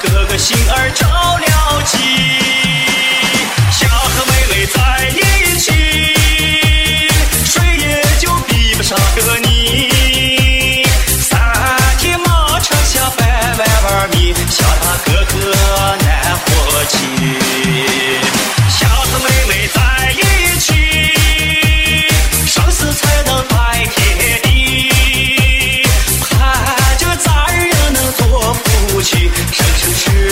哥哥心儿着了急。想和妹妹在一起，谁也就比不上个你。三蹄马车下百万米，笑他哥哥难活起。想和妹妹在一起，生死才能拜天地。盼着咱人能做夫妻，生生世